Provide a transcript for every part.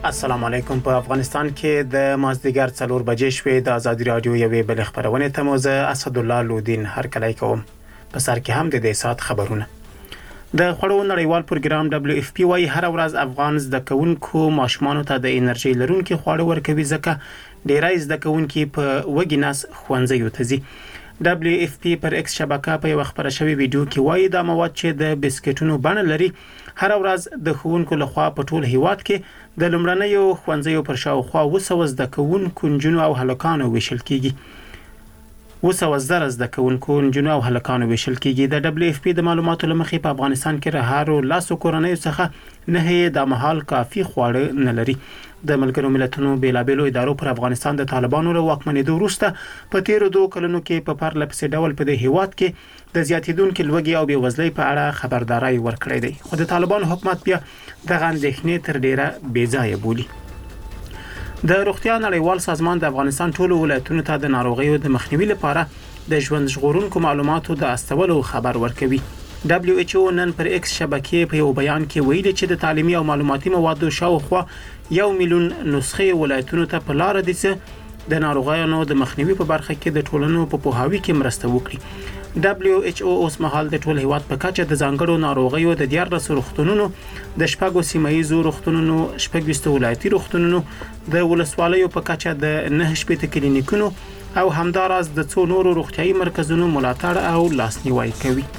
السلام علیکم. په افغانستان کې د مازدیګر 4 بجې شوې د ازادي رادیو یوې بل خبرونه ته موزه اسد الله لودین هرکلی کوم. په سر کې هم د دې سات خبرونه. د خړو نړیوال پروګرام WFP وايي هر ورځ افغان زده کوونکو ماشومان ته د انرژي لرونکو خواړه ورکوي ځکه ډیری زده کوونکي په وګیناس خوندزیو ته ځي. WFP پر ایکس شبکه په یو خبره شوی ویډیو کې وایي دا مواد چې د بسکټونو بڼه لري هر ورځ د ښوونکو لخوا په ټول هیواد کې د لومړنیو خوندزیو پر شاوخوا 200 زده کوونکو نجونو او هلکانو ویشل کیږي. 200 زده کوونکو نجونو او هلکانو ویشل کیږي. د WFP د معلوماتو لمخې په افغانستان کې رهارو لاسو کورنۍ څخه نه د مهال کافي خواړه نه لري. د ملګرو ملتونو بیلابېلو ادارو پر افغانستان د طالبانو له واکمنېدو وروسته په تیرو 2 کلونو کې په پرله پسې ډول په دې هیواد کې د زیاتیدونکو لوږې او بېوزلۍ په اړه خبرداري ورکړې ده. خو د طالبانو حکومت بیا دغه اندېښنې تر ډیره بېځایه بولي. د روغتیا نړیوال سازمان د افغانستان ټولو ولایتونو ته د ناروغیو د مخنیوي لپاره د ژوند ژغورونکو معلوماتو د استولو خبر ورکوي. WHO نن پر ایکس شبکې په یو بیان کې ویلي چې د تعلیمي او معلوماتي موادو شاوخوا 1 میلیون نسخې ولایتونو ته په لار دي چې د ناروغیو د مخنیوي په برخه کې د ټولنو په پوهاوي کې مرسته وکړي. WHO اوس مهال د ټول هیواد په کچه د ځانګړو ناروغیو د 14 روغتونونو د شپږو سیمایي روغتونونو 14 ولایتي روغتونونو د ولسوالیو په کچه د 9 کلینیکونو او همداراز د څو نورو روغتيایي مرکزونو ملاتړ او لاسنیوي کوي.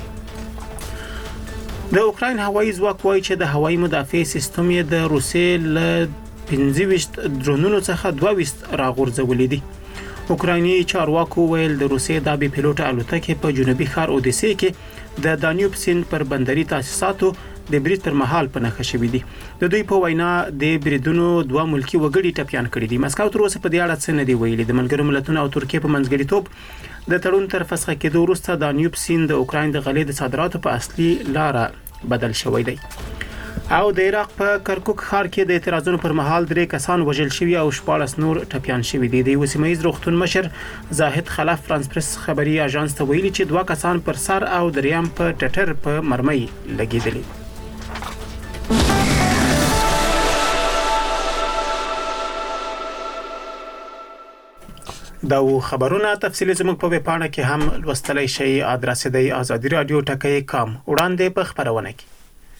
د اوکراین هوایي ځواک وایي چې د هوایي مدافع سیستم یې د روسیې له 25 درونونو څخه 22 راغورځولې دي. اوکرایني چارواکو ویل د روسیې د بي پیلوټ الوتکې په جنوبي ښار اودیسې کې د دانیوب سیند پر بندري تاسیساتو د برید پر مهال په نښه شوې دي. د دوی په وینا د بریدونو 2 ملکی وګړي ټپيان کړي دي. مسکو تر اوسه په دې اړه څه نه دی ویلي. د ملګرو ملتونو او ترکیه په منځګړیتوب د تړون تر فسخ کېدو وروسته دانیوب سیند د اوکراین د غلې د صادراتو په اصلي لار بدل شوی دی. او د عراق په کرکوک ښار کې د اعتراضونو پر مهال 3 کسان وژل شوي او 14 نور ټپيان شوي دي. د وسیمایز روغتون مشر زاهد خلف فرانس پریس خبري اژانس ته ویلي چې 2 کسان پر سر او دریم په ټټر په مرمۍ لګیدلي. دا خبرونه تفصیلی زموږ په ویب پاڼه کې هم لوستلای شئ. ادرس دی azadiradio.com. وړاندې په خبرونه کې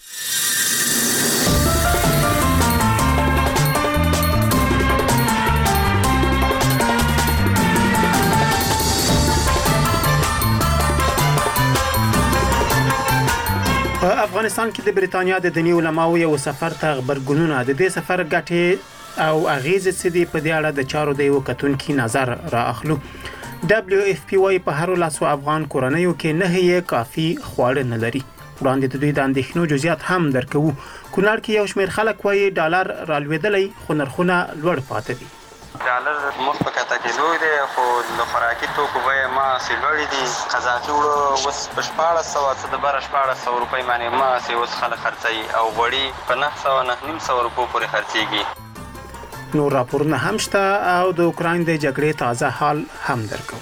په افغانستان کې د بریتانیا د دیني علماو یو سفر ته خبرګونونه د دې سفر ګټې او اغیزې څه دي په دې اړه د چارو د یو کتونکو نظر را اخلو. WFP وايي په هر لاسو افغان کورنیو کې نه یې کافي خواړه نه لري. وړاندې د دوی د اندېښنو جزئیات هم درکو. کونړ کې یو شمېر خلک وايي ډالر رالوېدلې خو نرخونه لوړ پاتې دي. ډالر مخ په کته کې لوی دی خو د خوراکي توکو بیه ما سي لوړې دي. قزاقي وړو اوس په 1400 څه د 1400 روپۍ باندې ما سي اوس خلک خرڅي او وړي په 900 روپۍ پورې خرڅيږي. نور راپورونه هم شته او د اوکراین د جګړې تازه حال هم درکو.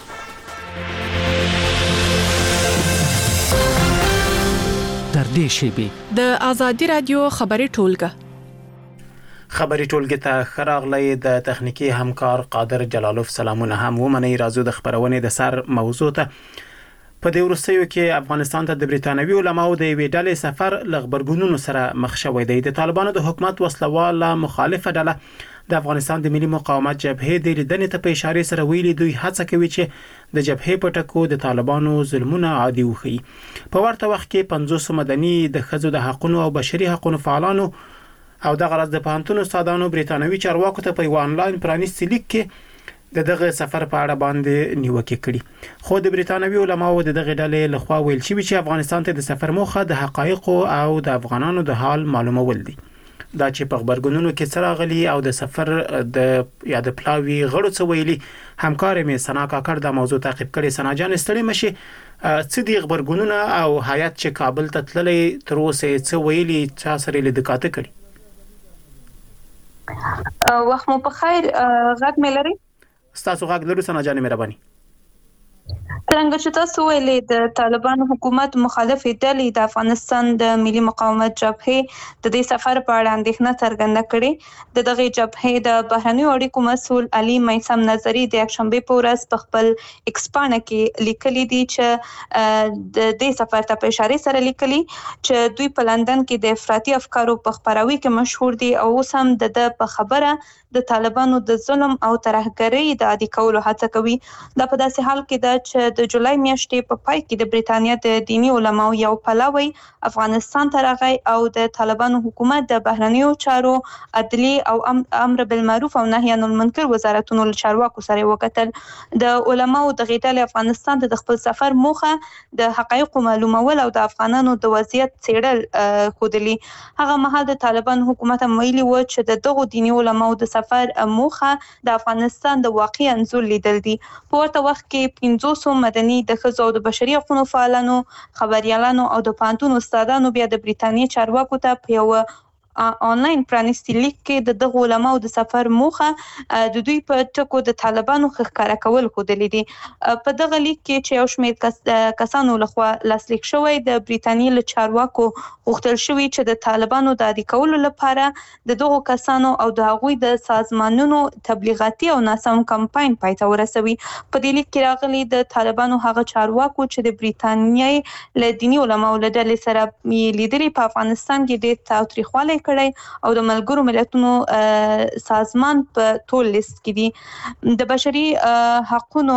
در دې شیبه د ازادي رادیو خبري ټولګه خبري ټولګه ته خراغلی د تخنیکی همکار قادر جلالوف سلامونه هم ومني. راځو د خبرونه د سر موضوع ته. په دې ورسېو کې افغانستان ته د بریتانوي علماو د وی ډلې سفر لغبرګونونو سره مخ شوی دی. د طالبانو د حکومت وسلواله مخالفه ډله د افغانستان د ملي مقاومت جبهې د لیدنې ته په اشاره سره ویلي دوی هڅه کوي چې د جبهې په ټکو د طالبانو ظلمونه عادي وخی. په ورته وخت کې 500 مدني د خزو د حقوقو او بشري حقوقو فعالانو او د غرض د پانتون استادانو بریتانوي چارواکو ته په آنلاین پرانیستي لیک کې دغه سفر په اړه باندې نیوکه کړي. خو د بریتانوي علماو دغه ډلې لخوا ویل شوی چې افغانستان ته د سفر موخه د حقایق او د افغانانو د حال معلومول دي. دا چې په خبرګونونو کې څراغلي او د سفر د یا د پلاوی غړو څه ویلي. همکار مې سنا کاکړ د موضوع تعقیب کړي. سنا جان ستړي مشي څه دی خبرګونونه او حیات چې کابل ته تللې تر اوسه څه ویلي چا سره لیدکاته کړي. وخت مو په خیر. غږ مې لري؟ ستاسو غږ لرو سنا جان مهرباني. څنګه چې تاسو ویلې د طالبانو حکومت مخالفې ډلې د افغانستان د ملي مقاومت جبهې د دې سفر په اړه اندېښنه څرګنده کړې. د دغې جبهې د بهرنیو اړیکو مسؤل علي میثم نظري د یکشنبې په ورځ په خپل ایکس پاڼه کې لیکلي دي چې د دې سفر ته په اشاره سره لیکلي چې دوی په لندن کې د افراطي افکارو په خپراوي کې مشهور دي او اوس هم د په خبره د طالبانو د ظلم او ترهګرۍ د عادي کولو هڅه کوي. دا په داسې حال کې ده چې د جولای میاشتې په پای کې د بریتانیا د دینی علماو یو پلاوی افغانستان ته راغی او د طالبانو حکومت د بهرنیو چارو، عدلیې او امر بالمعروف او نهي عن المنکر وزارتونو له چارواکو سره وکتل. د علماو د غیدل افغانستان د خپل سفر موخه د حقایقو معلومول او د افغانانو د وضعیت څېړل ښودلي. هغه مهال د طالبانو حکومت هم ویلي و چې د دغو دینی علماو د سفر موخه د افغانستان د واقعي انځور لیدل دي. په ورته وخت کې 500 مدني د ښځو او د بشري حقوقو فعالانو، خبريالانو او د پوهنتون استادانو بیا د بریتانیا چارواکو ته په یو آنلاین پرانیستي لیک کې د دغو علماو د سفر موخه د دوی په ټکو د طالبانو ښکاره کول ښودلي دي. په دغه لیک کې چې یو شمېر کسانو لخوا لاسلیک شوی د بریتانیا له چارواکو غوښتل شوي چې د طالبانو د عادي کولو لپاره د دغو کسانو او د هغوی د سازمانونو تبلیغاتي او ناسم کمپاین پای ته ورسوي. په دې لیک کې راغلي د طالبانو هغه چارواکو چې د بریتانیا له دینی علماو له ډلې سره لیدلي په افغانستان کې ډېر تاوتریخوالی کړی او د ملګرو ملتونو سازمان په ټول لیست کې دي. د بشري حقوقو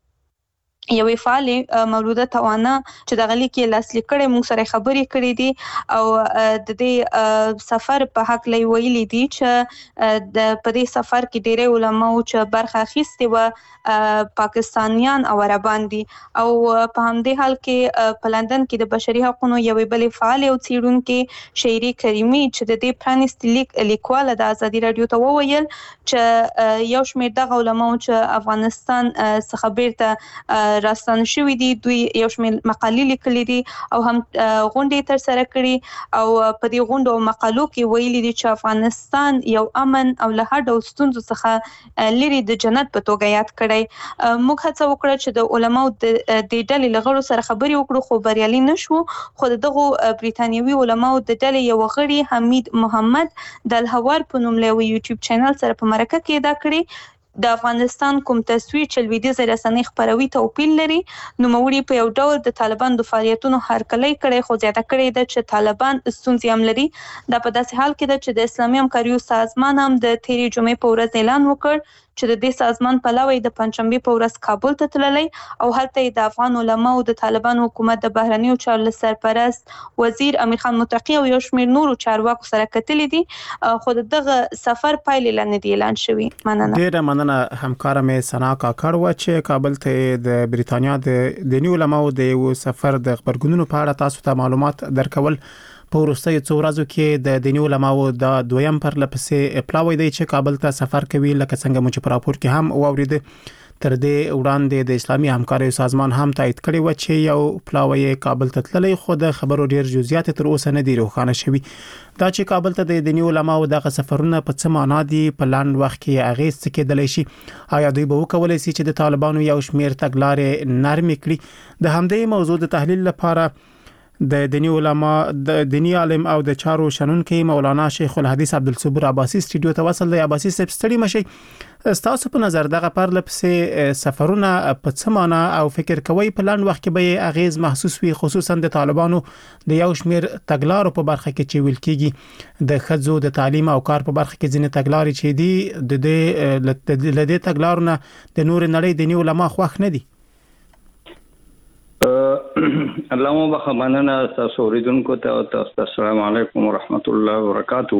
یوې فعالې مولوده توانا چې د غلي کې لاسلیک کړي موږ سره خبرې کړې دي او د دې سفر په حق لې ویلي دي چې د په دې سفر کې ډېر علماو چې برخه اخیستې و پاکستانیان او عربان دي او په همدې حال کې په لندن کې د بشري حقوقو یوې بلې فعالې او څېړونکې شهري کریمي چې د دې پرانیستي لیکواله د ازادي رادیو ته وویل چې یو شمېر دغه علماو چې افغانستان څخه بیرته راستانه شوي دي دوی یو شمېر مقالې لیکلي دي او هم غونډې ترسره کړي او په دې غونډو او مقالو کې ویلي دي چې افغانستان یو امن او له هر ډول ستونزو څخه لري د جنت په توګه یاد کړی. موږ هڅه وکړه چې د علماو د دې ډلې له غړو سره خبرې وکړو خو بریالي نشو. خو دغو بریتانیوي علماو د ډلې یو غړي حمید محمد د الهوار په نوم له یوټیوب چینل سره په مرکه کې ادا کړی د افغانستان کوم تصویر چې لویدیځ رسنۍ خپروي توپیر لري. نوموړي په یو ډول د طالبان د فعالیتونو هرکلی کړی خو زیاته کړې ده چې طالبان ستونزې هم لري. دا په داسې حال کې ده چې د اسلامي همکاریو سازمان هم د تېرې جمعې په ورځ اعلان وکړ چې د دې سازمان پلاوی د پنځشنبې په ورځ کابل ته تللی او هلته د افغان علماو د طالبان حکومت د بهرنیو چارو سرپرست وزیر امیر خان متقی او یو شمېر نورو چارواکو سره کتلي دي خو دغه سفر پایلې لا نه دي اعلان شوي. مننه. ډیره مننه همکاره مې سنا کاکړ و چې کابل ته د بریتانیا د دینی علماو د یو سفر د خبرګونونو په اړه تاسو ته معلومات درکول. په وروستیو څو ورځو کې د دینی علماو د دویم پر لپسې پلاوی دی چې کابل ته سفر کوي لکه څنګه مو چې په راپور کې هم واورید. تر دې وړاندې د اسلامي همکاریو سازمان هم تایید کړی و چې یو پلاوی کابل ته تللی خو د خبرو ډیر جزئیات تر اوسه نه دي روښانه شوي. دا چې کابل ته د دینی علماو دغه سفرونه په څه معنا دي په لاند وخت کې اغیز څه کېدلی شي آیا دوی به وکولای شي چې د طالبانو یو شمېر تګلارې نرمې کړي. د همدې موضوع د تحلیل لپاره د دینی علما د دینی عالم او د چارو شنونکي مولانا شیخ الحدیث عبدالصبور عباسی سټوډیو ته وصل دی. عباسی صاحب ستړي مشي تاسو په نظر دغه پر لپسې سفرونه په څه معنا او فکر کوي په لاند وخت کې به اغیز محسوس وي خصوصا د طالبانو د یو شمېر تګلارو په برخه کې چې ویل کېږي د خځو د تعلیم او کار په برخه کې ځینې تګلارې چې دي د دې تګلارو نه د نور نړۍ دینی علما خوښ نه دي. اللهم بخمننا تاسو اوریدونکو ته السلام علیکم ورحمت الله وبرکاتو.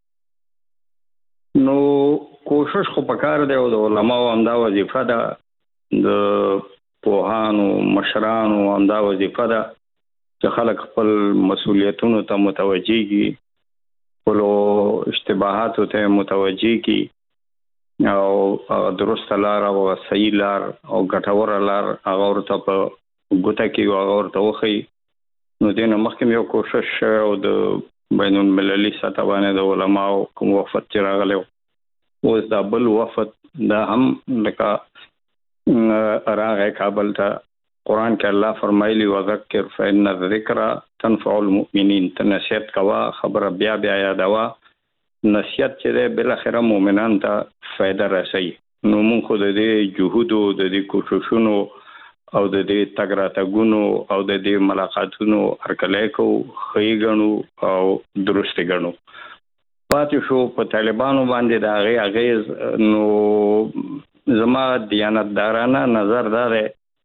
نو کوشش خو پکار دی او د علماو همدا وظیفه ده د پوهانو مشرانو همدا وظیفه ده چې خلک خپل مسؤلیتونو ته متوجي کی خپل اشتباهاتو ته متوجي کی او درست لار او صحیح لار او ګټور لار هغه ورته په ګوته کې هغه ورته وخی. نو دینه مخکې یو کوشش او د بین المللي سطح باندې د علماو کوم وفد چې راغلی اوس دا بل وفد دا هم لکه راغی کابل ته قرآن کې الله فرمایلی وذکر فإن الذکر تنفع المؤمنین، نصیحت کوا، خبره بیا بیا یادوا. نصیحت چې ده بل اخره مؤمنان ته فائدہ رسوي. نو موږ خو د دې جهود او د دې کوششونو او د دې تګراتګونو او د دې ملاقاتونو هرکلی کو خی غنو او درست غنو. پاتې شو په طالبانو باندې د هغه اغیز. نو زما دیانتدارانه نظر دا دی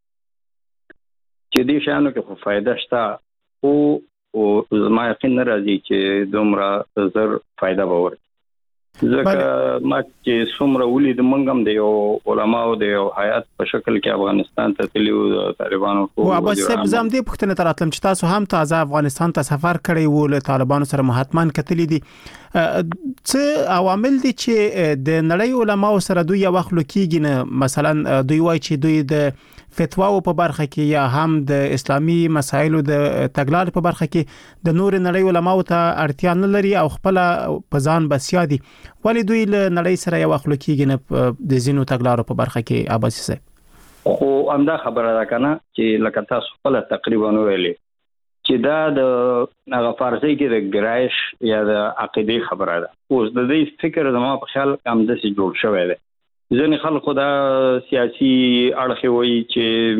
چې دې شانو کې خو فائدہ شته او زما یقین نه راځي چې دومره زر فائدہ به ورکړي. ځکه ما چې څومره ولید منګم د یو علماو د یو حیات په شکل کې افغانستان ته تللی و طالبانو کو. او ابا صاحب زم دې پښتنه تراتلم چې تاسو هم تازه افغانستان ته سفر کړی وو، له طالبانو سره محتمن کتلی دي. څه عوامل دي چې د نړۍ علماو سره دوی یو وخت لکېږي نه؟ مثلا دوی وایي چې دوی د فتواو په برخه کې یا هم د اسلامي مسایلو د تګلارې په برخه کې د نور نړۍ علماو ته اړتیا نه لري او خپل په ځان بسیا دي. ولی دوی له نړۍ سره یو وخت لکېږي نه د زینو تګلارو په برخه کې؟ عباسي صاحب خو همدا خبره ده کنه چې لکه تاسو خپل تقریبا ویلي چې دا د هغه فارسی کې د ګرایش یا د عقیده خبره ده. اوس د دې فکر زما په خیال هم د سي جوړ شوی دی. ځینې خلکو دا سیاسي اړخ وایي چې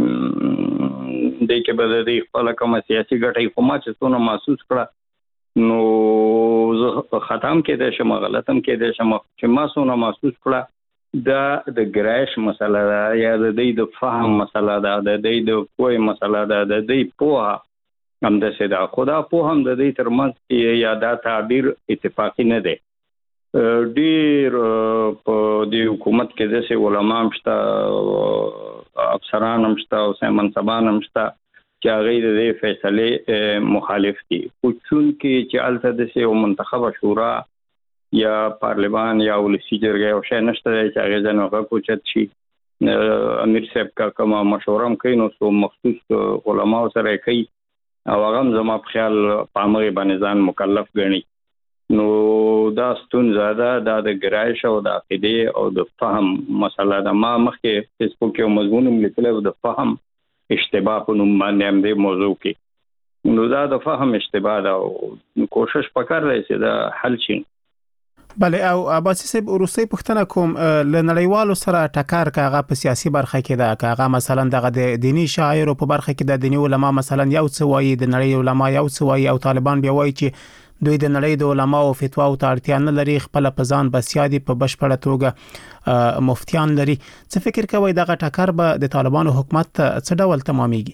د کې به د خپل کوم سیاسي ګټې کومه چې څونه محسوس کړه نو زه ختم کې د شم غلطم کې د شم چې ما څونه محسوس کړه دا د ګرایش مسله ده یا د دې د فهم مسله ده، د دې د پوهه مسله ده، د دې پوهه هم د سدا خدا په هم د دې ترمنځ یا دا تعبیر اتفاقی نه دی. ډیر په دې حکومت کې د علماء مشته، افسران مشته او منصبان مشته چې هغه د فیصله مخالف دي. خو چون کې چې الته د منتخبه شورا یا پارلمان یا ولسی جرګه او شای نشته چې هغه ځنه کوچت شي. امیر صاحب کا کومه مشوره کوي نو سو مخصوص علماء سره کوي او هغه زما په خیال پامغه باندې ځان مکلف ګڼي. نو دا ستون زاده دا د ګرایش او د عقیده او د فهم مسله ده. ما مخکې فیسبوک یو مضمون لیکلی و د فهم اشتباه په نوم باندې هم دې موضوع کې. نو دا د فهم اشتباه ده او کوشش پکار دی چې دا حل شي. بله او عباسي صاحب وروستۍ پوښتنه کوم، له نړیوالو سره ټکر کاغه په سیاسي برخه کې ده کاغه مثلا دغه د دینی شاعر په برخه کې د دینی علما مثلا یو څه وایي، د نړۍ علما یو څه وایي او طالبان بیا وایي چې دوی د نړۍ د علما او فتوا او اړتیا نه لري، خپل په ځان بسیا دي، په بشپړه توګه مفتیان لري. څه فکر کوي دغه ټکر به د طالبانو حکومت څه ډول تمامېږي؟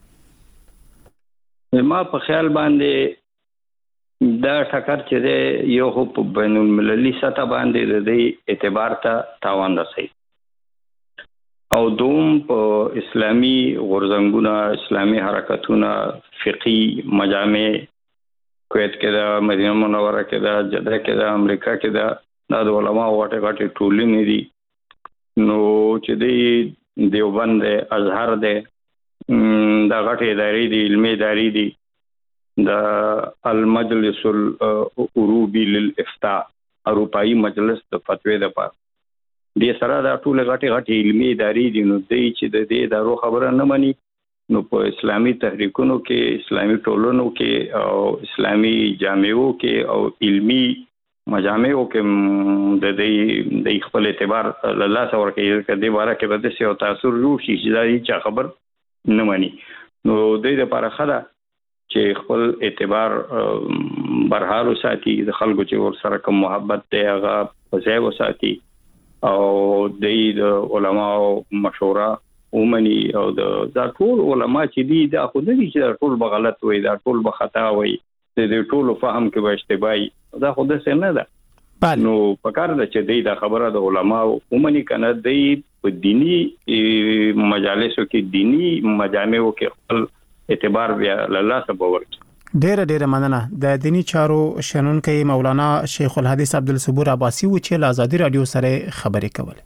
ما په خیال باندې دا ټکر چې یو په بین المللي سطح باندې د دې اعتبار ته تاوان رسوي او دوم په اسلامي غورځنګونه، اسلامي حرکتونه، فقهي مجامع کویت کې دا، مدینه منوره کې دا، جده کې دا، امریکا کې دا د علماء غټه غټه ټولنې دي. نو چې دی دیوبند دی، ازهر دی، دا غټه ادارې دي، علمي ادارې دي، دا المجلس الاوروبي للافتاء، اروپایي مجلس د فتوی د پاره دې سره دا ټول غټه غټه علمي ادارې دي. نو دی چې د دې ادارو خبره نه مني نو په اسلامي تحریکونو کې، اسلامي ټولنو کې او اسلامي جامعو کې او علمي مجامعو کې د دې خپل اعتبار الله سره کې دې باره کې به څه او تاثیر جوړ شي چې دا هیڅ خبر نه مني. نو دې لپاره خلا چې خپل اعتبار برحال وساتي، د خلکو چې ور سره کوم محبت دی هغه په ځای وساتي او د علماء مشوره ومني او دا ټول علما چې دي دا خو نه دي چې ټول به غلط وي، دا ټول به خطا وي، د ټول فهم کې به اشتباهي، دا خو د څه نه ده. نو پکار ده چې دا خبره د علما ومني کنه دی په دینی مجالسو کې، دینی مجامعو کې خپل اعتبار بیا الله سبحانه ورکړي. ډېر مننه. د دینی چارو شنونکي مولانا شیخ الحدیث عبدالصبور عباسي و چې له آزادي رادیو سره خبرې کوله.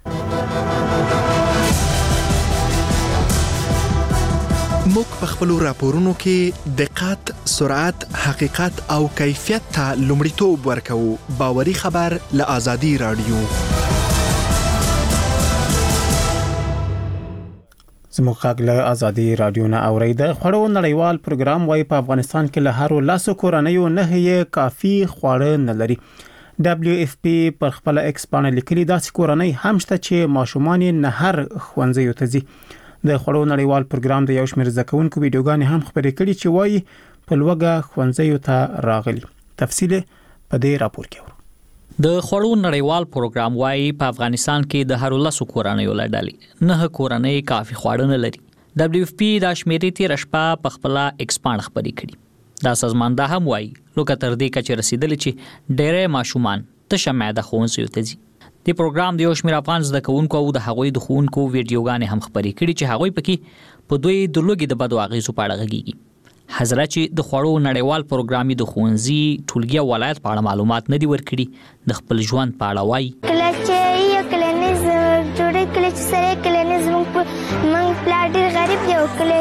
موږ په خپل راپورونو کې دقت، سرعت، حقیقت او کیفیت ته لومړیتوب ورکوو. باوري خبر له آزادي رادیو. زموږ غږ له ازادي رادیو نه اورید. خوړو نړیوال پروګرام وايي په افغانستان کې له هر لاسو کورنیو نه یې کافي خواړه نه لري. WFP پر خپل ایکس باندې لیکلي داسې کورنۍ هم شته چې ماشومان نه هر ښوونځي ته ځي. د خوړو نړیوال پروګرام د یو شمېر زکونکو ویډیوګانې هم خبرې کړي چې وايي په لوګه ښوونځي ته راغلي. تفصیل په دې راپور کې د خوړو نړیوال پروګرام وايي په افغانستان کې د هر لاسو کورنیو لړډلې نه کورنۍ کافي خواړه نه لري. WFP دا شمیرې تیر شپه په خپل ایکس باندې خبرې کړي. دا سازمان دا هم وايي لکه تر دې کچې رسیدل چې ډېر ماشومان تشه معده ښوونځي ته ځي. د پروګرام د یو شمېر افغان زده کوونکو او د هغوی د ښوونکو ویډیوګانې هم خبرې کړي چې هغوی پکې په دوی د لوګي د بدو اغېزو په اړه غږیږي. حضرت چې د خوړو نړیوال پروګرام د ښوونځي ټولګي ولایت په اړه معلومات نه دي ورکړي. د خپل ژوند په اړه وایي کله چې یو کلینیز جوړې کله چې سره کلینیز موږ پلان ډېر غریب دی او کله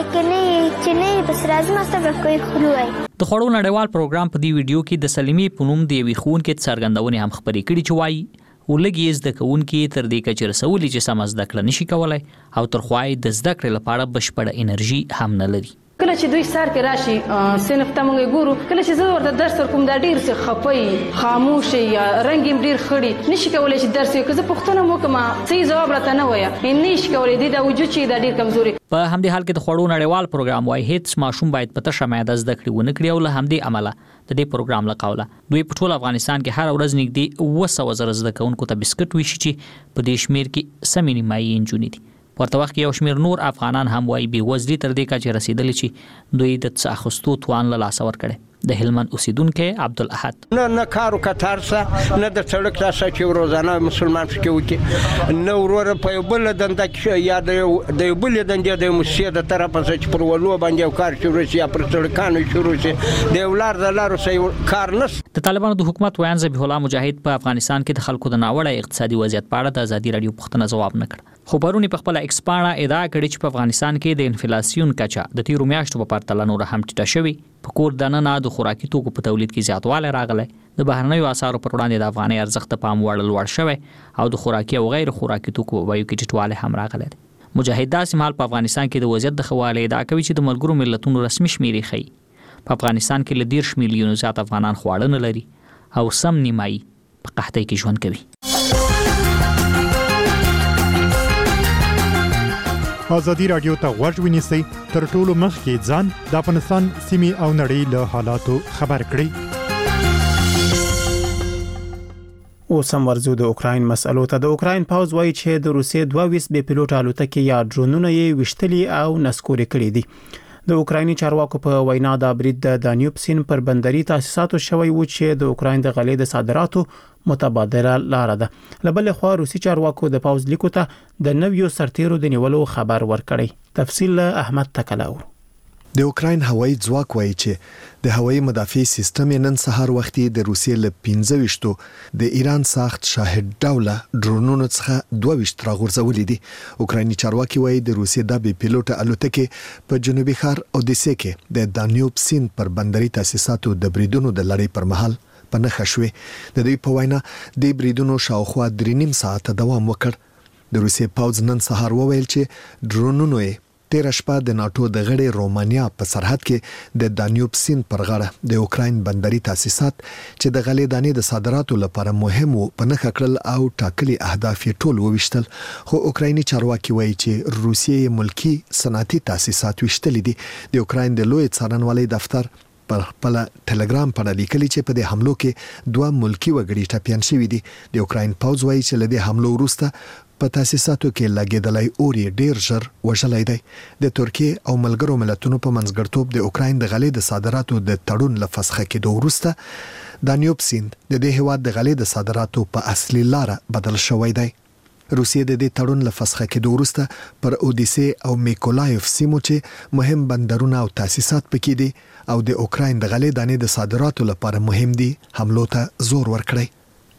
چې نه بس راځم تاسو کوی خلوي. د خوړو نړیوال پروګرام په دې ویډیو کې د سلیمي پونوم دی وی ښوونکي څرګندونې هم خبرې کړي چې وایي ولګي زده کوونکي تر دې کچې رسولي چې سم زده کړه نشي کولای او تر خوای د زده کړې لپاره بشپړه انرژي هم نه لري. کله چې دوی سر کې راشي صنف ته موږ ګورو کله چې زه ورته درس ورکوم دا ډیر څه خپي خاموش یا رنگ ډیر خړی نشي کولای چې درس یې که زه پوښتنه وکم صحیح جواب راته نه وایي نشي کولای دا وجود چې دا ډیر کمزوري. په همدې حال کې د خوړو نړیوال پروګرام وايي هیڅ ماشوم باید په تشه معده زده کړې ونه کړي او له همدې عمله د دې پروګرام له قوله دوی په ټول افغانستان کې هر ورځ نږدې 200,000 زده کوونکو ته بسکټ ویشي چې په دې شمیر کې سمې نیمایي نجونې دي. ورته وخت کې یو شمېر نور افغانان هم وايي بېوزلي تر دې کچې رسیدلي چې دوی د څه اخیستو توان له لاسه ورکړی. د هلمند اوسیدونکو عبدالاحد نه کارو کتار سره نه د سړک تاسو چې روزانه مسلمان فکر وکي نه ورور په بل دنده کې یا د بل دنده د مسجد د طرف څخه چې پر ولو باندې کار شروع شي یا پر سړکانو شروع شي د ولار د لارو سې کار نس. د طالبانو د حکومت ویان ذبیح الله مجاهد په افغانستان کې د خلکو د ناوړه اقتصادي وضعیت په اړه د ازادي رادیو پوښتنه جواب نه کړ. خو پرونی په خپل ایکس باندې ادعا کړې چې په افغانستان کې د انفلیسیون کچه د تیرو میاشتو په پرتله نور هم ټیټه شوې. په کور دننه د خوراکي توکو په تولید کې زیاتوالی راغلی. د بهرنیو اسعارو پر وړاندې د افغانۍ ارزښت په پام وړ لوړ شوی او د خوراکي او غیر خوراکي توکو په بیو کې ټیټوالی هم راغلی. مجاهد داسې مهال په افغانستان کې د وضعیت د ښه والي ادعا کوي چې د ملګرو ملتونو رسمي شمیرې ښیي په افغانستان کې له 10 میلیونو زیات افغانان خواړه نه لري او سم نیمایي په قحطۍ کې ژوند کوي. ازادي رادیو ته غوږ ونیسئ تر ټولو مخکې ځان د افغانستان سیمې او نړۍ له حالاتو خبر کړئ. اوس هم ورځو د اوکراین مسألو ته. د اوکراین پوځ وایي چې د روسیې 22 بې پیلوټ الوتکې یا ډرونونه یې وشتلي او نسکوري کړي دي. د اوکرایني چارواکو په وینا دا برید د دانیوب سیند پر بندري تاسیساتو شوی و چې د اوکراین د غلې د صادراتو متبادله لار ده. لبل خو روسي چارواکو د پوز لیکو ته د نویو سرتیرو د نیولو خبر ورکړی. تفصیل احمد تکلاو. د اوکراین هوایي ځواک وایي چې د هوایي مدافع سیستم نن سهار وختي د روسیې له 15 د ایران ساخت شاهد ډوله ډرونونو څخه 22 راغورځولې دي. اوکرایني چارواکي وایي د روسیې د بې پیلوټ الوتکې په جنوبي ښار اودیسه کې د دانیوب سیند پر بندري تاسیساتو د بریدونو د لړۍ پر مهال په نخښه شوې. د دوی په وینا د بریدونو شاوخوا 3.5 ساعته دوام وکړ. د روسیې پوځ نن سهار وویل چې ډرونونو یې تیر شپه د ناتو د غړي رومانیا په سرحد کې د دانیوب سیند پر غاړه د اوکراین بندري تاسیسات چې د غلې دانې د صادراتو لپاره مهم وو په نخښه کړل او ټاکلي اهداف یې ټول وویشتل. خو اوکرایني چارواکي وایي چې روسیې ملکی صنعتي تاسیسات وشتلې دي. د اوکراین د لوی څارنوالۍ دفتر پر خپل ټلګرام باندې لیکلي چې په دې حملو کې 2 ملکی وګړي ټپيان شوي دي. د اوکراین پوځ وایي چې له دې حملو وروسته په تاسیساتو کې لګیدلای اوري ډیر ژر وژلای دی. د ترکیه او ملګرو ملتونو په منځګړتوب د اوکراین د غلې د صادراتو د تړون لفسخه کېدو وروسته دانیوب سیند د دې هیواد د غلې د صادراتو په اصلي لار بدل شوی دی. روسیې د دې تړون لفسخه کېدو وروسته پر اودیسه او میکولایف سیمو چې مهم بندرونه او تاسیسات پکې دي او د اوکراین د غلې دانې د صادراتو لپاره مهم دي حملو ته زور ورکړی.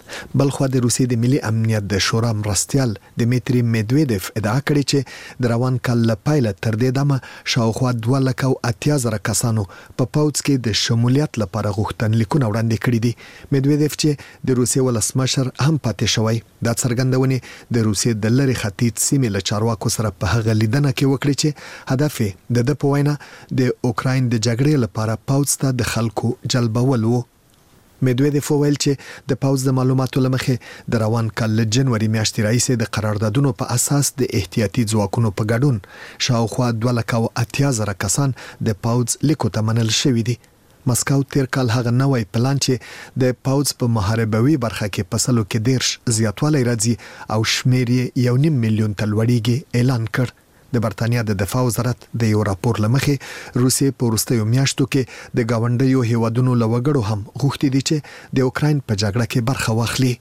بلخو د روسیې د ملي امنیت د شورا مرستیال دمیتری میدویدف ادعا کړې چې د روان کال لپاره تر دې دمه شاوخوا 280,000 کسانو په پوځ کې د شمولیت لپاره غوښتنلیکونه وړاندې کړي دي. میدویدف چې د روسیې ولسمشر هم پاتې شوی دا څرګندونه د روسیې د لری ختیځ سیمې له چارواکو سره په هغه لیدنه کې وکړي چې هدف یې د په وینا د اوکراین د جګړې لپاره پوځ ته د خلکو جلبول وو. میدویدف ویل چې د پوځ د معلوماتو لمخې د روان کال جنوري میاشتې راهیسې د قراردادونو په اساس د احتیاطي ځواکونو په ګډون شاوخوا 280,000 کسان د پوځ لیکو ته منل شوي دي. مسکو تیر کال هغه نوې پلان چې د پوځ په محاربوي برخه کې پسلو کې 10 زیاتوالی راځي او شمیر یې 1.5 میلیون ته لوړیږي اعلان کړ. د برتانیا د دفاع وزارت د یو راپور لمخې روسیې په وروستیو میاشتو کې د گاونډیو هیوادونو لوګړو هم غوښتي دي چې د اوکراین په جګړه کې برخه واخلي.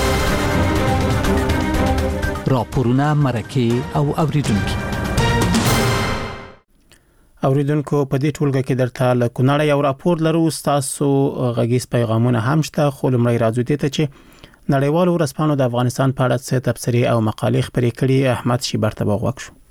راپورونه مرکه او اوریدونکو په دې ټولګه کې درته له کونړ یو راپور لرو. تاسو غږیز پیغامونه هم شته خو لمړی راځو دې ته چې نړیوالو ورځپاڼو د افغانستان په اړه څه تبصرې او مقالې خپرې کړي. احمد شیبر ته وغوښتل شو.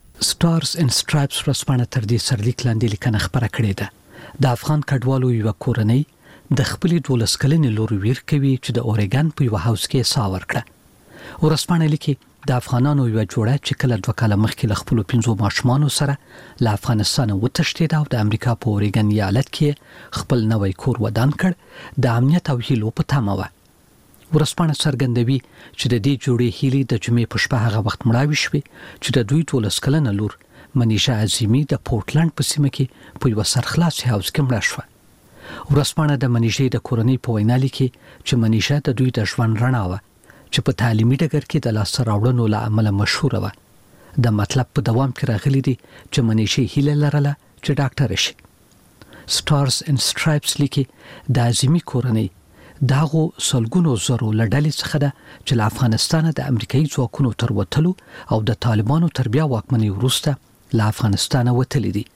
سټارز ان سټرایپس ورځپاڼه تر دې سرلیک لاندې لیکنه خبره کړې ده. د افغان کډوالو یو کورنۍ د خپل 12 کلنې لور ویر کوي چې د اوريګن په یو هاوس کې ساور کړه. ورځپاڼه لیکي د افغانانو یو جوړه چې کله 2 کاله مخکې له خپل 5 ماشومانو سره له افغانستان وتښتید او د امریکا په اوريګن ایالت کې خپل نوې کور ودان کړ د امنیت او هیلو په تمه و. ورځپاڼه څرګندوي چې د دې جوړې هیلې د جمعې په شپه هغه وخت مړاوي شوې چې د دوی 12 کلنه لور منیشا عظیمی د پورتلند په سیمه کې په یو سرخلاص هاوس کې مړه شوه. ورځپاڼه د منیشې د کورنۍ په وینا لیکي چې منیشا د دوی د ژوند رڼا و چې په تعلیمي ډګر کې د لاس راوړنو له امله مشهور و. د مطلب په دوام کې راغلي دي چې منیشې هیله لرله چې ډاکټر شي. سټارز ان سټرایپس لیکي د عظیمی کورنۍ داغو سلګونو زرو لړلې څخه ده چې له افغانستان د امریکایي ځواکونو تر وټلو او د طالبانو تر بیا واکمنۍ وروسته له افغانستان وتلې دي.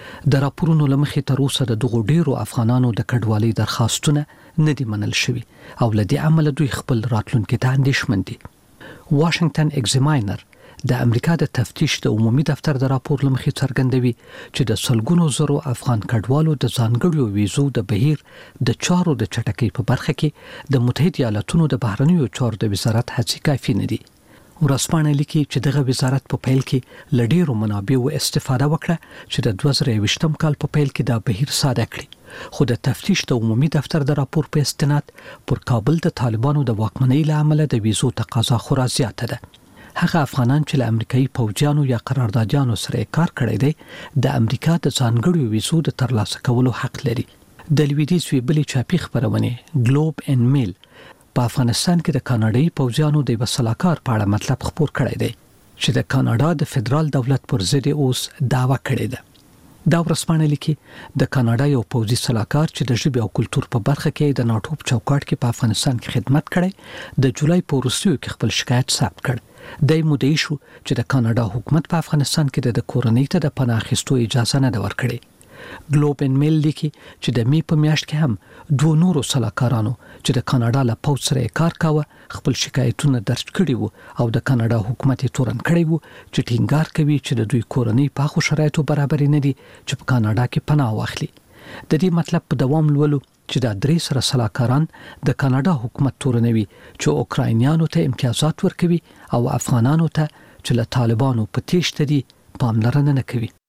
د راپورونو لمخې تر اوسه د دغو ډیرو افغانانو د کډوالۍ درخواستونه نه دي منل شوي او له دې امله دوی خپل راتلونکي ته اندېښمن دي. واشنگټن ایگزاماینر د امریکا د تفتیش د عمومي دفتر د راپور لمخې څرګندوي چې د سلګونو زرو افغان کډوالو د ځانګړو ویزو د بهیر د چارو د چټکۍ په برخه کې د متحده ایالاتونو د بهرنیو چارو د وزارت هڅې کافي نه دي. ورځپاڼه لیکي چې دغه وزارت په پیل کې له ډیرو منابعو استفاده وکړه چې د 2023م کال په پیل کې دا بهیر ساده کړي خو د تفتیش د عمومي دفتر د راپور په استناد پر کابل د طالبانو د واکمنۍ له امله د ویزو تقاضا خورا زیاته ده. هغه افغانان چې له امریکایي پوځیانو یا قراردادیانو سره کار کړی دی د امریکا د ځانګړو ویزو د ترلاسه کولو حق لري. د لویدیځ ویبلې چاپی خبرونه ګلوب ان میل په افغانستان کې د کاناډایي پوځیانو د وسلاکار په اړه مطلب خبر کړی دی چې د کاناډا د فدرال دولت پر ضد اوس دعوا کړې ده. دا ورځپاڼه لیکي د کاناډا یو پوځي سلاکار چې د ژبې او کلتور په برخه کې د ناټو په چوکاټ کې په افغانستان کې خدمت کړی د جولای په وروستیو کې خپل شکایت ثبت کړ. د مودې شو چې د کاناډا حکومت په افغانستان کې د کورنۍ ته د پناه اخیستو اجازه نه ورکړي. ګلوب ان میل لیکي چې د می په میاشت کې هم 2 نورو سلاکارانو چې د کاناډا له پوځ سره کار کاوه خپل شکایتونه درج کړي وو او د کاناډا حکومت یې تورن کړی وو چې ټینګار کوي چې د دوی کورنۍ په خو شرایطو برابر نه دي چې په کاناډا کې پناه واخلي. د دې مطلب په دوام لولو چې د 3 سره سلاکاران د کاناډا حکومت تورنوي چې اوکراینیانو ته امتیازات ورکوي او افغانانو ته چې له طالبانو په تیښته دي پاملرنه نه کوي.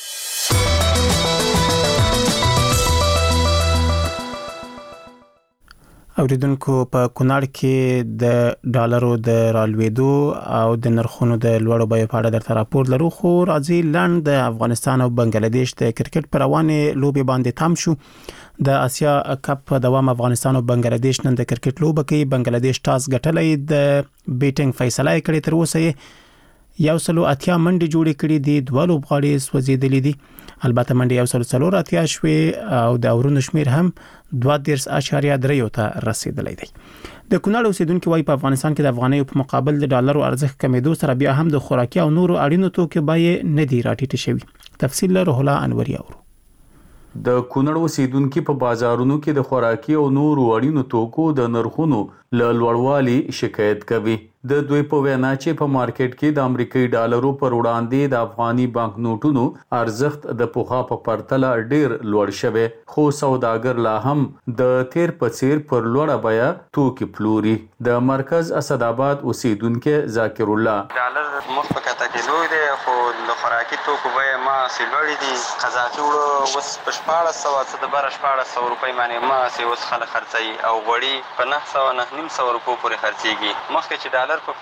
اوریدونکو په کونړ کې د ډالرو د رالوېدو او د نرخونو د لوړو بیو په اړه درته راپور لرو خو راځي لاند د افغانستان او بنگلاديش د کرکټ پر روانې لوبې باندې تام شو. د آسیا کپ په دوام افغانستان او بنگلاديش نن د کرکټ لوبه کوي. بنگلاديش ټاس ګټلې د بیټینګ فیصله کړې تر اوسه 180 منډي جوړې کړې دي 2 لوبغاړي سوځېدلې دي. البته منډي 180 شوې او د اورونو شمیر هم 2.3 ته رسیدلی دی. د کونړ اوسیدونکو وايي په افغانستان کې د افغانۍ په مقابل د ډالرو ارزښت کمیدو سره بیا هم د خوراکي او نورو اړینو توکو بیې نه دي راټیټې شوې. تفصیل له روح الله انوري اورو. د کونړ اوسیدونکو په بازارونو کې د خوراکي او نورو اړینو توکو د نرخونو له لوړوالي شکایت کوي. د دوی په وینا چې په مارکیټ کې د امریکایي ډالرو پر وړاندې د افغاني بانک نوټونو ارزښت د پخوا په پرتله ډیر لوړ شوی، خو سوداګر لا هم د تیر په څیر پر لوړه بیه توکي پلوري. د مرکز اسداباد اوسیدونکو ذاکر الله ډالر مخ په کته کې لوی دی، خو د خوراکي توکو بیه ما سیلوړي دي. قزاقي وړو اوس په 1400 څه د بره 1400 روپۍ باندې ما سي اوس خلک خرڅوي، او غوړي په 900 روپو پورې خرڅېږي. مخکې چې ډالر په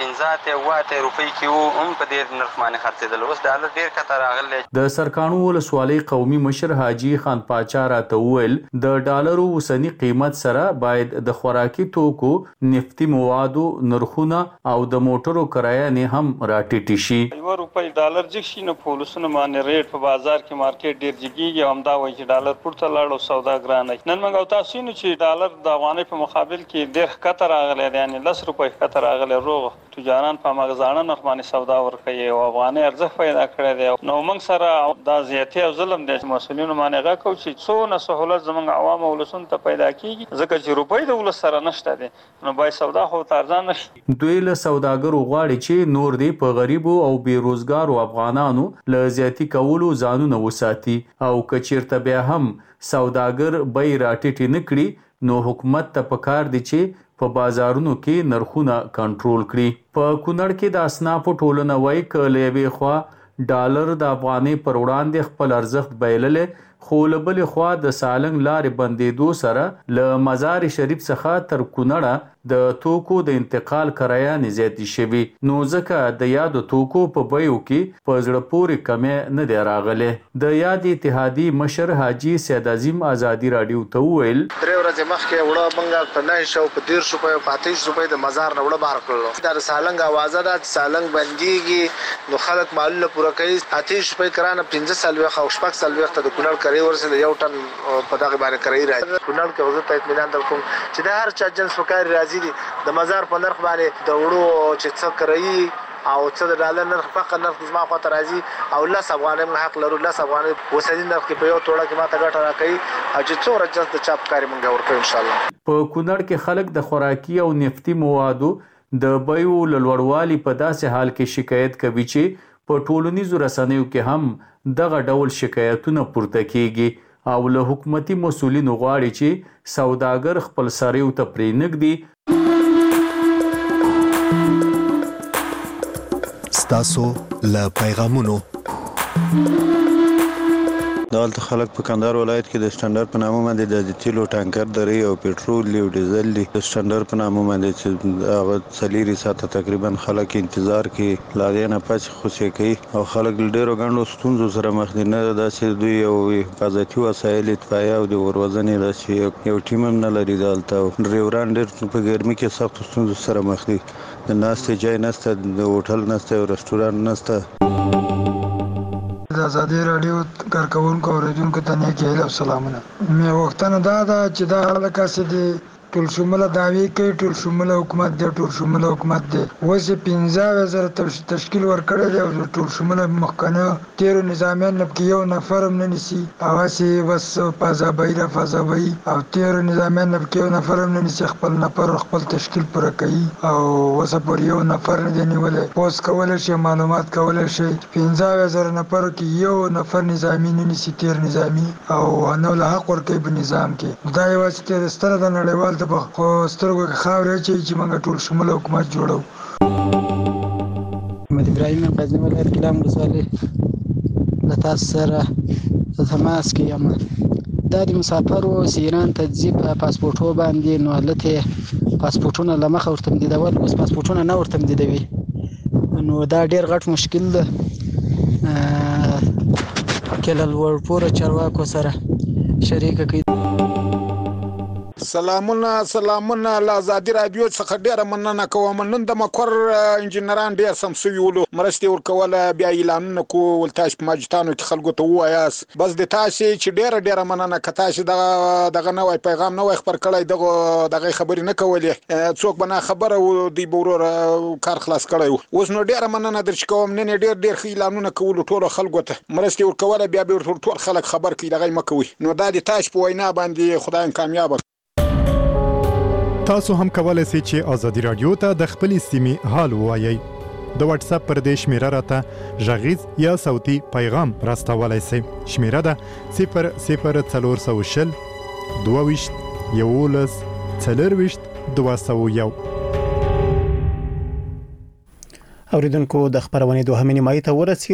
15 روپۍ کې وو هم په ډېر نرخ باندې خرڅېدل، اوس ډالر ډېر کته راغلی. د سرکانو ولسوالۍ قومي مشر حاجي خان پاچا راته وویل د ډالرو اوسني قیمت سره باید د خوراکي توکو، نفتي موادو نرخونه او د موټرو کرایه هم راټیټې شي. 1 روپۍ ډالر جګ شي نو په ولسونو باندې ریټ په بازار کې مارکیټ ډېر جګېږي، او همدا وایي چې ډالر پورته لاړ او سودا ګرانه. نن موږ او تاسو وینو چې ډالر د افغانۍ په مقابل کې ډېر ښکته راغلی دی، یعنې 10 روپۍ ښکته راغلی. روغ تجاران په مغزانه نرخ باندې سودا ورکوي او افغانۍ ارزښت پیدا کړی دی. نو موږ سره دا زیاتې او ظلم دی چې مسؤلینو باندې غږ کوو چې څونه سهولت زموږ عوامو ولسونو ته پیدا کېږي، ځکه چې روپۍ د ولس سره نشته دی، نو باید سودا خو ورته ارزانه شي. دوی له سوداګرو غواړي چې نور دې په غریبو او بېروزګارو افغانانو له زیاتي کولو ځانونه وساتي، او که چېرته بیا هم سوداګر بیې راټیټې نه کړي نو حکومت ته پکار دی چې په بازارونو کې نرخونه کنټرول کړي. په کونړ کې د اصنافو ټولنه وایي که له یوې خوا ډالر د افغانۍ پر وړاندې خپل ارزښت بایللی، خو له بلې خوا د سالنګ لارې بندېدو سره له مزار شریف څخه تر کونړه د توکو د انتقال کرایه زیاتې شوي، نو ځکه د یادو توکو په بیو کې په زړه پورې کمی نه دی راغلی. د یاد اتحادیې مشر حاجي سید عظیم ازادي راډیو ته وویل 3 ورځې مخکې وړه موږ په 900 په 150 روپۍ په 28 روپۍ د مزار نه وړه بار کړلو. دا د سالنګ اوازه ده چې سالنګ بندېږي نو خلک مالونه پوره کوي. 28 روپۍ کرانه 15 سلويخ او شپږ سلويخ ته د کونړ کرای ورسېده، یو ټن په دغه باندې کرای راځي. کونړ کې وزه ته اطمینان درکوم چې د هر چا جنس وکړي راځي دي د مزار په نرخ باندې د وړو چې څه کرایي او څه د ډالر نرخ فقط نرخ زما خواته راځي، او 10 افغانۍ موږ حق لرو. 10 افغانۍ اوسني نرخ کې په یو توړه کې ماته ګټه راکوي، او چې څومره جنس د چاپ کاري موږ ورکوو انشاءالله. په کونړ کې خلک د خوراکي او نفتي موادو د بیو له لوړوالي په داسې حال کې شکایت کوي چې په ټولنیزو رسنیو کې هم دغه ډول شکایتونه پورته کیږي، او له حکومتي مسؤلینو غواړي چې سوداګر خپل سریو ته پرې نږدي. ستاسو له پیغامونو دلته خلک په کندهار ولایت کې د سټنډرډ په نامه باندې د تیلو ټانکر درې او پېټرول او ډیزل دی. د سټنډرډ په نامه باندې چې هغه 4 ساعته تقریبا خلک انتظار کوي، لا دې نه پاتې خوشې کوي، او خلک ډېرو ګڼو ستونزو سره مخ دي. نه داسې دوی یو حفاظتي وسایل اطفایه او د وروزنې داسې یو ټیم هم نه لري. دلته ډریوران ډېر په ګرمي کې سختو ستونزو سره مخ دي. د ناستې ځای نشته، د هوټل نشته، او رسټورانټ نشته. د ازادي راډیو کارکونکو او اوریدونکو ته نیک هیله او سلامونه. مې وختونه دا ده چې دا هلکه چې د ټول شموله دعوی کوي، ټول شموله حکومت دی، ټول شموله حکومت دی. اوس یې 15,000 تشکیل ورکړی دی، او ټول شموله مخکنه تیرو نظامیان نه پکې یو نفر هم نه نیسي، هغسې بس فضابهي رافضابهي، او تیرو نظامیان نه پکې یو نفر هم نه نیسي. خپل نفر خپل تشکیل پوره کوي، او اوسه پورې یو نفر نه دی نیولی. پوسټ کولی شي، معلومات کولی شي. 15,000 نفرو کې یو نفر نظامي نه نیسي، تیر نظامي، او نو له حق ورکوي په نظام کې. دا یوازې تېر ستره د نړیوال د په سترګو کې خاورې اچوي چې موږ ټول شموله حکومت جوړو. محمد ابراهیم غزنی ولایت کلام ولسوالۍ له تاسو سره په تماس کې یم. دا د مسافرو چې ایران ته ځي په پاسپورټو باندې، نو هلته پاسپورټونه له مخه ورته مدیدول، اوس پاسپورټونه نه ورته مدیدوي، نو دا ډېر غټ مشکل ده. کې له لوړ پوړه چارواکو سره شریکه کوي. سلامونه له ازادي رادیو څخه ډیره مننه کوم. نن د مکور انجنیران ډیر سم سوي ولو مرستې ورکوله بیا اعلانونه کول تاسو په ماجتانو کې خلکو ته وایاست بس د تاسو چې ډیره مننه که تاسو دغه نوې پیغام نوې خبر کړی دغه خبرې نه کولې څوک بنا خبره دی بورور کار خلاص کړی اوس نو ډیره مننه درچ کوم. نن ډیر اعلانونه کول ټول خلکو ته مرستې ورکوله بیا به ټول خلک خبر کړي دغه مکوي نو دا د تاسو په وینا باندې خدای کامیاب. تاسو هم کولای شئ چې آزادي رادیو ته د خپل سیمې حال ووایئ. د واتس اپ پر دې شمیره راته غږیز یا صوتي پیغام راستولای شئ. شمیره ده 00420 22 11 40 201. اوریدونکو د خبرونې دوهمې نیمایي ته ورسید.